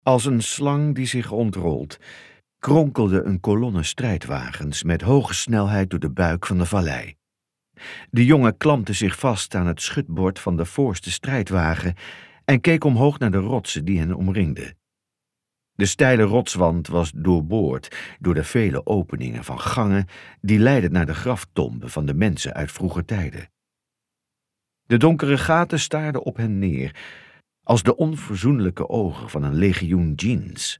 Als een slang die zich ontrolt, kronkelde een kolonne strijdwagens met hoge snelheid door de buik van de vallei. De jongen klampte zich vast aan het schutbord van de voorste strijdwagen en keek omhoog naar de rotsen die hen omringden. De steile rotswand was doorboord door de vele openingen van gangen die leidden naar de graftomben van de mensen uit vroeger tijden. De donkere gaten staarden op hen neer, als de onverzoenlijke ogen van een legioen djinns.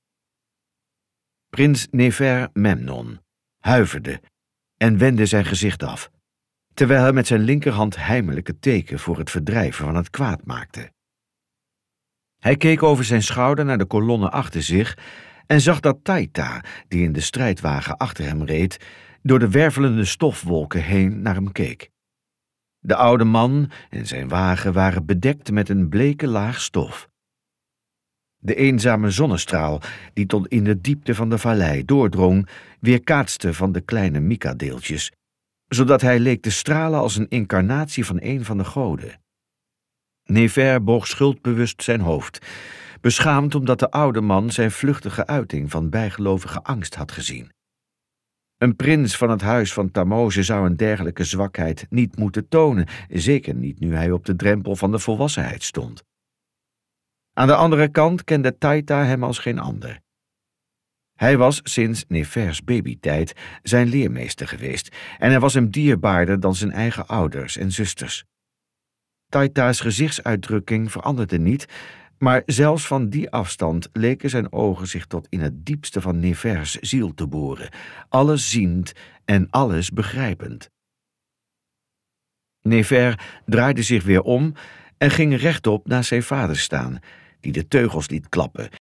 Prins Nefer-Memnon huiverde en wendde zijn gezicht af, terwijl hij met zijn linkerhand heimelijk het teken voor het verdrijven van het kwaad maakte. Hij keek over zijn schouder naar de kolonne achter zich en zag dat Taita, die in de strijdwagen achter hem reed, door de wervelende stofwolken heen naar hem keek. De oude man en zijn wagen waren bedekt met een bleke laag stof. De eenzame zonnestraal, die tot in de diepte van de vallei doordrong, weerkaatste van de kleine Mika-deeltjes, zodat hij leek te stralen als een incarnatie van een van de goden. Nefer boog schuldbewust zijn hoofd, beschaamd omdat de oude man zijn vluchtige uiting van bijgelovige angst had gezien. Een prins van het huis van Tamoze zou een dergelijke zwakheid niet moeten tonen, zeker niet nu hij op de drempel van de volwassenheid stond. Aan de andere kant kende Taita hem als geen ander. Hij was sinds Nefers babytijd zijn leermeester geweest en hij was hem dierbaarder dan zijn eigen ouders en zusters. Taita's gezichtsuitdrukking veranderde niet, maar zelfs van die afstand leken zijn ogen zich tot in het diepste van Nefers ziel te boren, alles ziend en alles begrijpend. Nefer draaide zich weer om en ging rechtop naast zijn vader staan, die de teugels liet klappen